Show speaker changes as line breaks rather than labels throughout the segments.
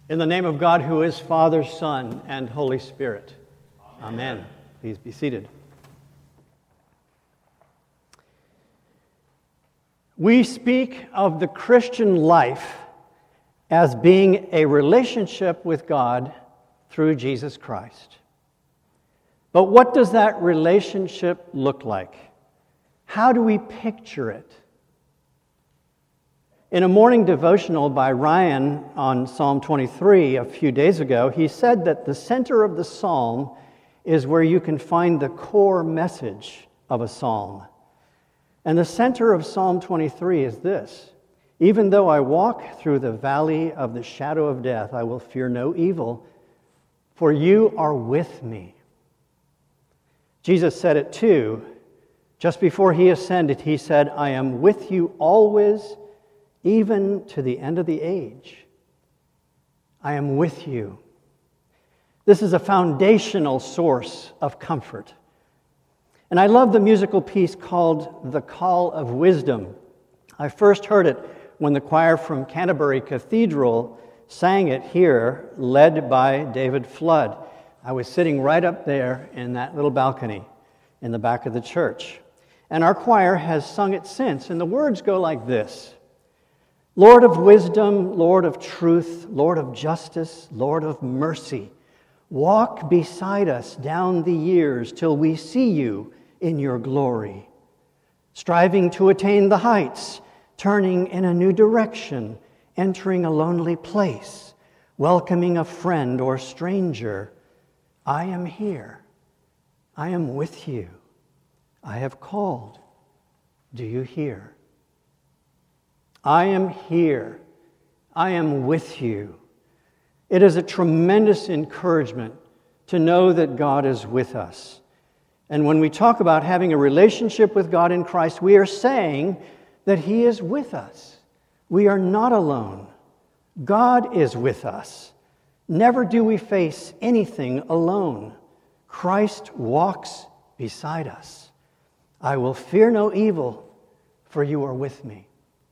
In the name of God, who is Father, Son, and Holy Spirit. Amen. Please be seated. We speak of the Christian life as being a relationship with God through Jesus Christ. But what does that relationship look like? How do we picture it? In a morning devotional by Ryan on Psalm 23 a few days ago, he said that the center of the psalm is where you can find the core message of a psalm. And the center of Psalm 23 is this: even though I walk through the valley of the shadow of death, I will fear no evil, for you are with me. Jesus said it too. Just before he ascended, he said, I am with you always, even to the end of the age. I am with you. This is a foundational source of comfort. And I love the musical piece called The Call of Wisdom. I first heard it when the choir from Canterbury Cathedral sang it here, led by David Flood. I was sitting right up there in that little balcony in the back of the church. And our choir has sung it since, and the words go like this: Lord of wisdom, Lord of truth, Lord of justice, Lord of mercy, walk beside us down the years till we see you in your glory. Striving to attain the heights, turning in a new direction, entering a lonely place, welcoming a friend or stranger. I am here. I am with you. I have called. Do you hear? I am here. I am with you. It is a tremendous encouragement to know that God is with us. And when we talk about having a relationship with God in Christ, we are saying that He is with us. We are not alone. God is with us. Never do we face anything alone. Christ walks beside us. I will fear no evil, for you are with me.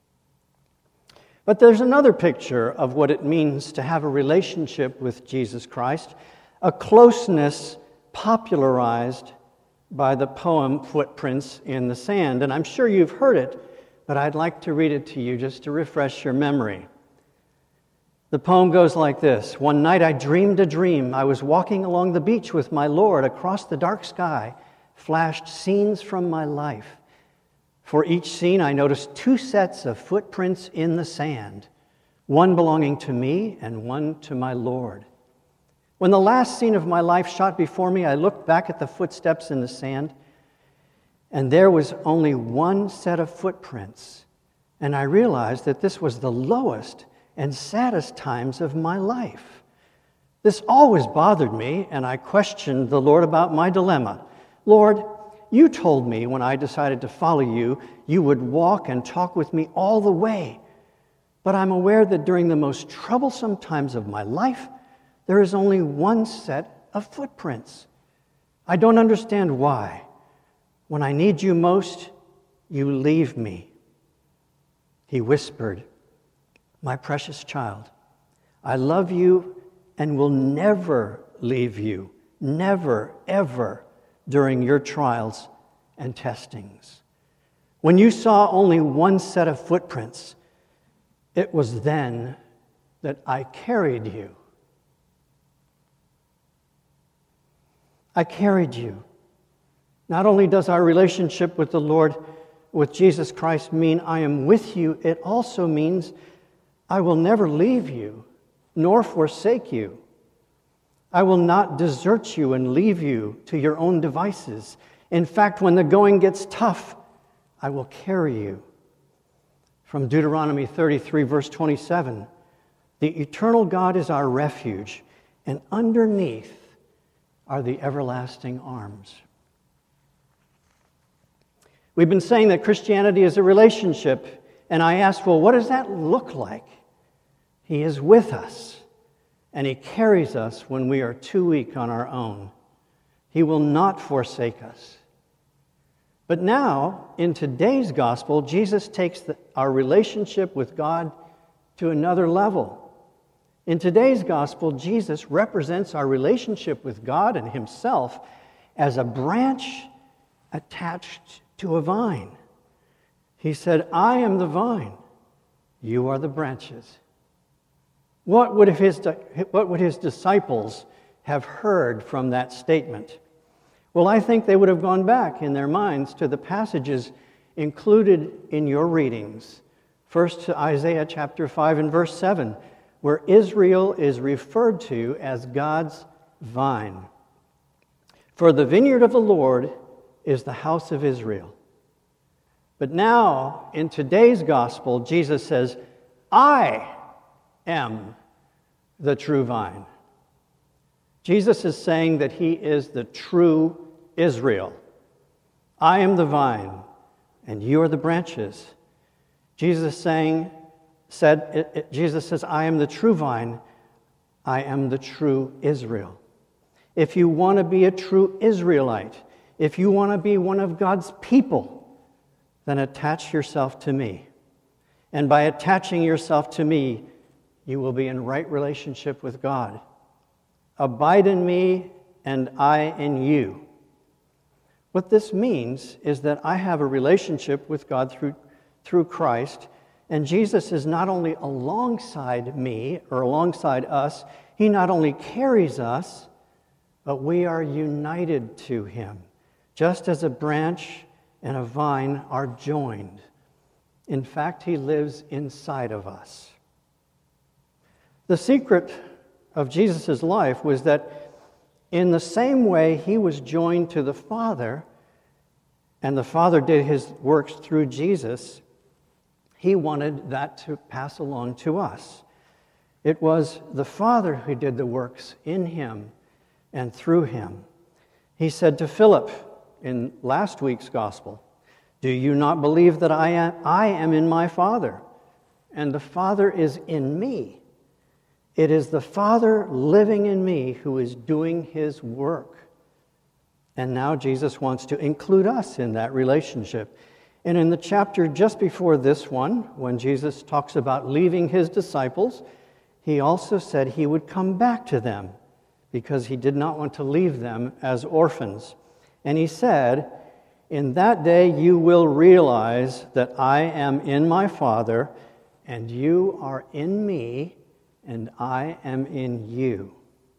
But there's another picture of what it means to have a relationship with Jesus Christ, a closeness popularized by the poem Footprints in the Sand. And I'm sure you've heard it, but I'd like to read it to you just to refresh your memory. The poem goes like this: One night I dreamed a dream. I was walking along the beach with my Lord. Across the dark sky flashed scenes from my life. For each scene, I noticed two sets of footprints in the sand, one belonging to me and one to my Lord. When the last scene of my life shot before me, I looked back at the footsteps in the sand, and there was only one set of footprints, and I realized that this was the lowest and saddest times of my life. This always bothered me, and I questioned the Lord about my dilemma. Lord, you told me when I decided to follow you, you would walk and talk with me all the way. But I'm aware that during the most troublesome times of my life, there is only one set of footprints. I don't understand why. When I need you most, you leave me. He whispered, my precious child, I love you and will never leave you, never, ever, during your trials and testings. When you saw only one set of footprints, it was then that I carried you. I carried you. Not only does our relationship with the Lord, with Jesus Christ, mean I am with you, it also means I will never leave you, nor forsake you. I will not desert you and leave you to your own devices. In fact, when the going gets tough, I will carry you. From Deuteronomy 33, verse 27, the eternal God is our refuge, and underneath are the everlasting arms. We've been saying that Christianity is a relationship, and I asked, well, what does that look like? He is with us. And He carries us when we are too weak on our own. He will not forsake us. But now, in today's gospel, Jesus takes our relationship with God to another level. In today's gospel, Jesus represents our relationship with God and himself as a branch attached to a vine. He said, I am the vine, you are the branches. What would his disciples have heard from that statement? Well, I think they would have gone back in their minds to the passages included in your readings. First to Isaiah chapter 5 and verse 7, where Israel is referred to as God's vine. For the vineyard of the Lord is the house of Israel. But now, in today's gospel, Jesus says, I am the true vine. Jesus is saying that he is the true Israel. I am the vine, and you are the branches. Jesus says, I am the true vine, I am the true Israel. If you want to be a true Israelite, if you want to be one of God's people, then attach yourself to me. And by attaching yourself to me, you will be in right relationship with God. Abide in me, and I in you. What this means is that I have a relationship with God through Christ, and Jesus is not only alongside me or alongside us, he not only carries us, but we are united to him, just as a branch and a vine are joined. In fact, he lives inside of us. The secret of Jesus' life was that in the same way he was joined to the Father, and the Father did his works through Jesus, he wanted that to pass along to us. It was the Father who did the works in him and through him. He said to Philip in last week's gospel, do you not believe that I am in my Father, and the Father is in me? It is the Father living in me who is doing his work. And now Jesus wants to include us in that relationship. And in the chapter just before this one, when Jesus talks about leaving his disciples, he also said he would come back to them because he did not want to leave them as orphans. And he said, in that day you will realize that I am in my Father, and you are in me, and I am in you.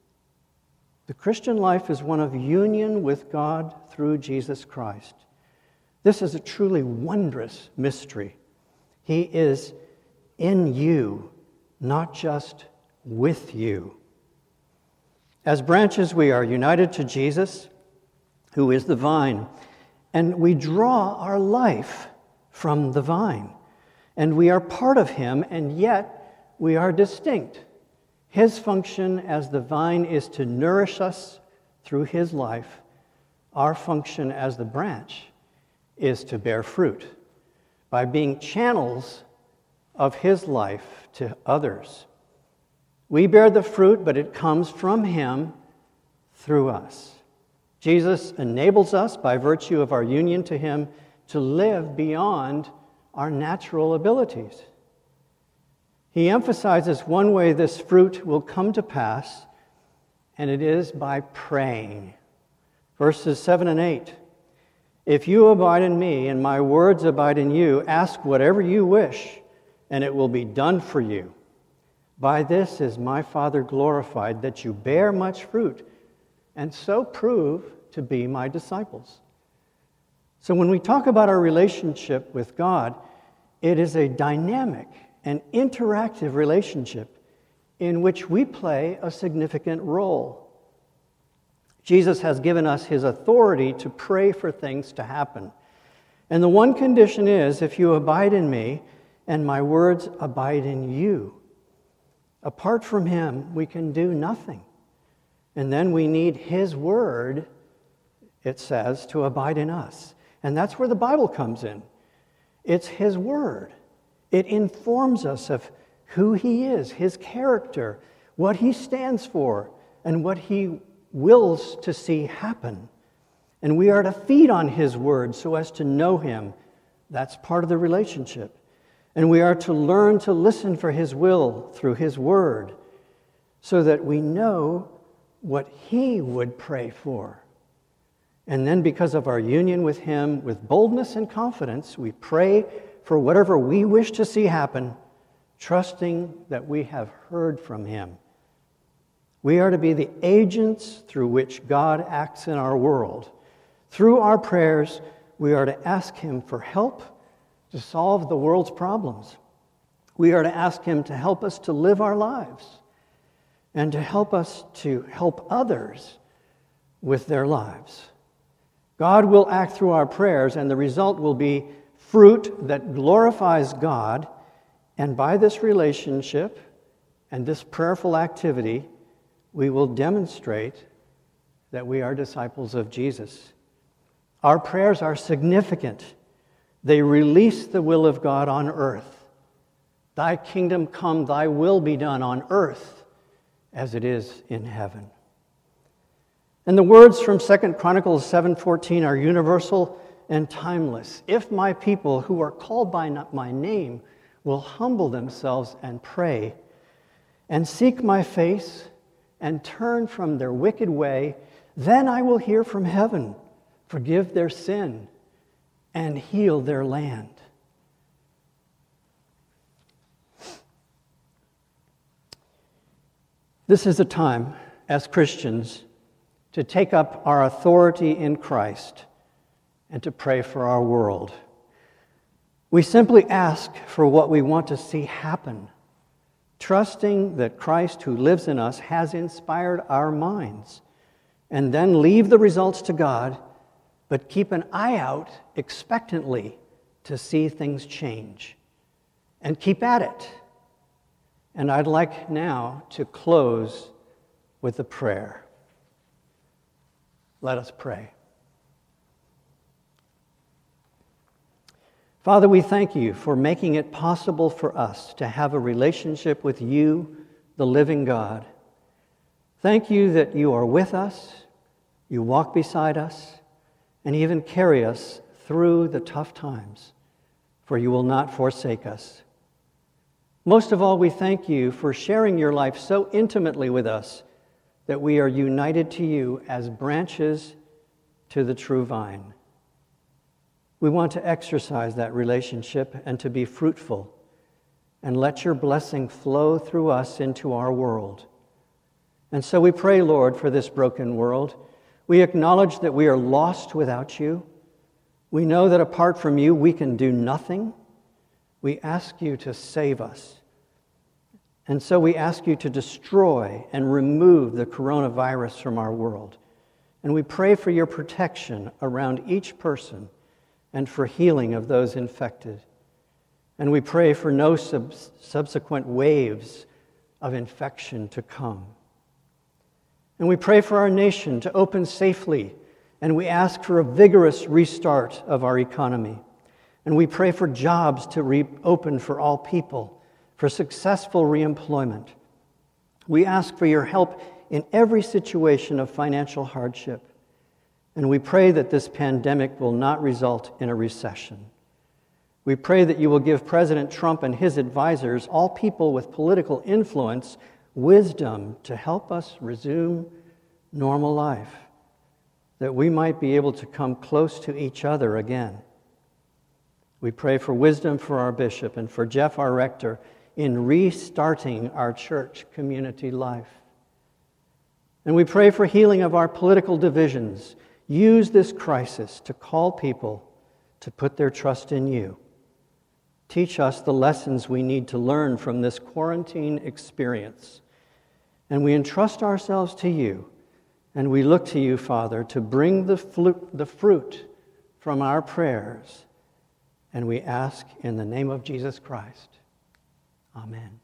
The Christian life is one of union with God through Jesus Christ. This is a truly wondrous mystery. He is in you, not just with you. As branches, we are united to Jesus, who is the vine, and we draw our life from the vine. And we are part of him, and yet we are distinct. His function as the vine is to nourish us through his life. Our function as the branch is to bear fruit by being channels of his life to others. We bear the fruit, but it comes from him through us. Jesus enables us, by virtue of our union to him, to live beyond our natural abilities. He emphasizes one way this fruit will come to pass, and it is by praying. Verses 7 and 8. If you abide in me and my words abide in you, ask whatever you wish, and it will be done for you. By this is my Father glorified, that you bear much fruit, and so prove to be my disciples. So when we talk about our relationship with God, it is a dynamic and interactive relationship in which we play a significant role. Jesus has given us his authority to pray for things to happen. And the one condition is, if you abide in me and my words abide in you. Apart from him, we can do nothing. And then we need his word, it says, to abide in us. And that's where the Bible comes in. It's his word. It informs us of who he is, his character, what he stands for, and what he wills to see happen. And we are to feed on his word so as to know him. That's part of the relationship. And we are to learn to listen for his will through his word. so that we know what He would pray for. And then because of our union with Him, with boldness and confidence, we pray for whatever we wish to see happen, trusting that we have heard from Him. We are to be the agents through which God acts in our world. Through our prayers, we are to ask Him for help to solve the world's problems. We are to ask Him to help us to live our lives and to help us to help others with their lives. God will act through our prayers, and the result will be fruit that glorifies God. And by this relationship and this prayerful activity, we will demonstrate that we are disciples of Jesus. Our prayers are significant. They release the will of God on earth. Thy kingdom come, thy will be done on earth as it is in heaven. And the words from 2 Chronicles 7:14 are universal and timeless. If my people who are called by my name will humble themselves and pray and seek my face and turn from their wicked way, then I will hear from heaven, forgive their sin, and heal their land. This is a time, as Christians, to take up our authority in Christ and to pray for our world. We simply ask for what we want to see happen, trusting that Christ who lives in us has inspired our minds, and then leave the results to God, but keep an eye out expectantly to see things change. And keep at it. And I'd like now to close with a prayer. Let us pray. Father, we thank you for making it possible for us to have a relationship with you, the living God. Thank you that you are with us, you walk beside us, and even carry us through the tough times, for you will not forsake us. Most of all, we thank you for sharing your life so intimately with us that we are united to you as branches to the true vine. We want to exercise that relationship and to be fruitful, and let your blessing flow through us into our world. And so we pray, Lord, for this broken world. We acknowledge that we are lost without you. We know that apart from you, we can do nothing. We ask you to save us. And so we ask you to destroy and remove the coronavirus from our world. And we pray for your protection around each person and for healing of those infected. And we pray for no subsequent waves of infection to come. And we pray for our nation to open safely, and we ask for a vigorous restart of our economy. And we pray for jobs to reopen for all people, for successful reemployment. We ask for your help in every situation of financial hardship. And we pray that this pandemic will not result in a recession. We pray that you will give President Trump and his advisors, all people with political influence, wisdom to help us resume normal life, that we might be able to come close to each other again. We pray for wisdom for our bishop and for Jeff, our rector, in restarting our church community life. And we pray for healing of our political divisions. Use this crisis to call people to put their trust in you. Teach us the lessons we need to learn from this quarantine experience. And we entrust ourselves to you, and we look to you, Father, to bring the fruit from our prayers. And we ask in the name of Jesus Christ. Amen.